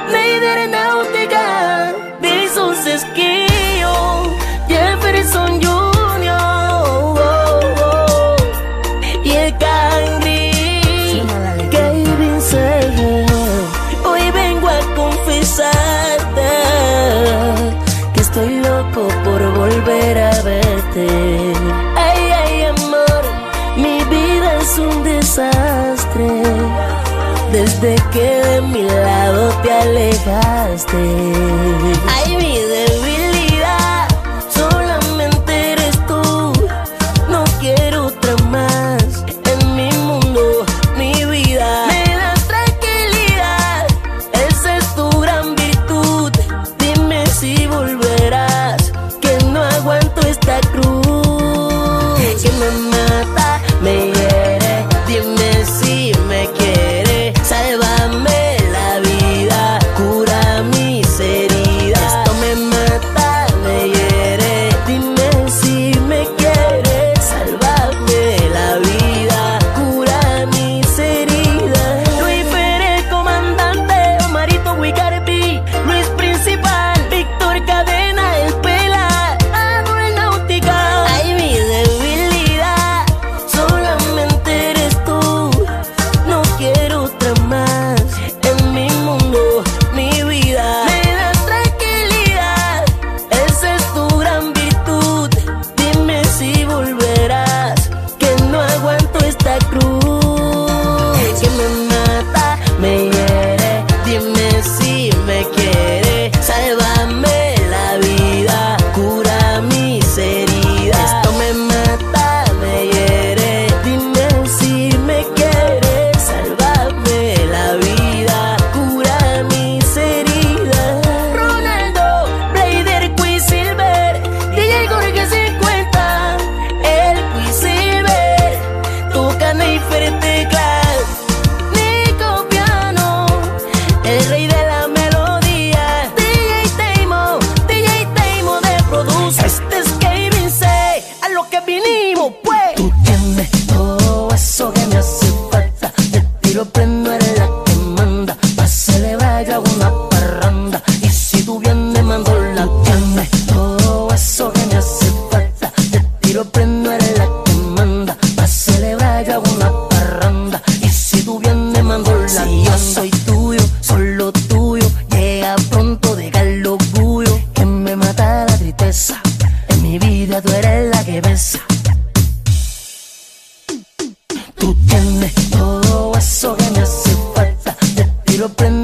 Leider náutica, Wilson Sesquillo, Jefferson Junior, y el Cangri, Kevin Seguin. Hoy vengo a confesarte que estoy loco por volver a verte. Ay, ay, amor, mi vida es un desastre desde que de mi lado te alejaste. Ay, mi debilidad, solamente eres tú. No quiero otra más en mi mundo, mi vida. Me das tranquilidad, esa es tu gran virtud. Dime si volverás, que no aguanto esta cruz que me mata, me hiere. Dime si me quieres, sálvame la vida, cura mis heridas. Esto me mata, me hiere. Dime si me quieres, sálvame la vida, cura mis heridas. Luis Pérez, comandante, Omarito Wicarpi, Luis Principal, Víctor Cadena, el Pela, Anuel Náutica. Ay, mi debilidad, solamente eres tú. No quiero otra más en mi mundo, mi vida. Me das tranquilidad, esa es tu gran virtud. Dime si volverás, que no aguanto esta cruz que me mata, me hiere. Dime si me quieres, sálvame la vida, cura mis heridas. Esto me mata, me hiere. Dime si me quieres, sálvame la vida, cura mis heridas. Ronaldo, Blader, Quicksilver, DJ Jorge 50, el Quicksilver, toca Neifer teclas, Nico piano, el rey de la melodía, DJ Teimo de produce. Este es Kevin C, a lo que vinimos pues. Tú tienes todo eso que me hace falta, de tiro prendo, eres la que manda, pa' celebrar yo hago una parranda, y si tú vienes mando la tienes todo eso que me hace falta, de tiro prendo, eres la que manda, pa' celebrar yo hago una parranda, y si tú vienes mando la si yo soy tuyo, solo tuyo, llega pronto, deja el orgullo que me mata la tristeza, en mi vida tú eres la que besa. Tú tienes todo eso que me hace falta, de tiro prendo.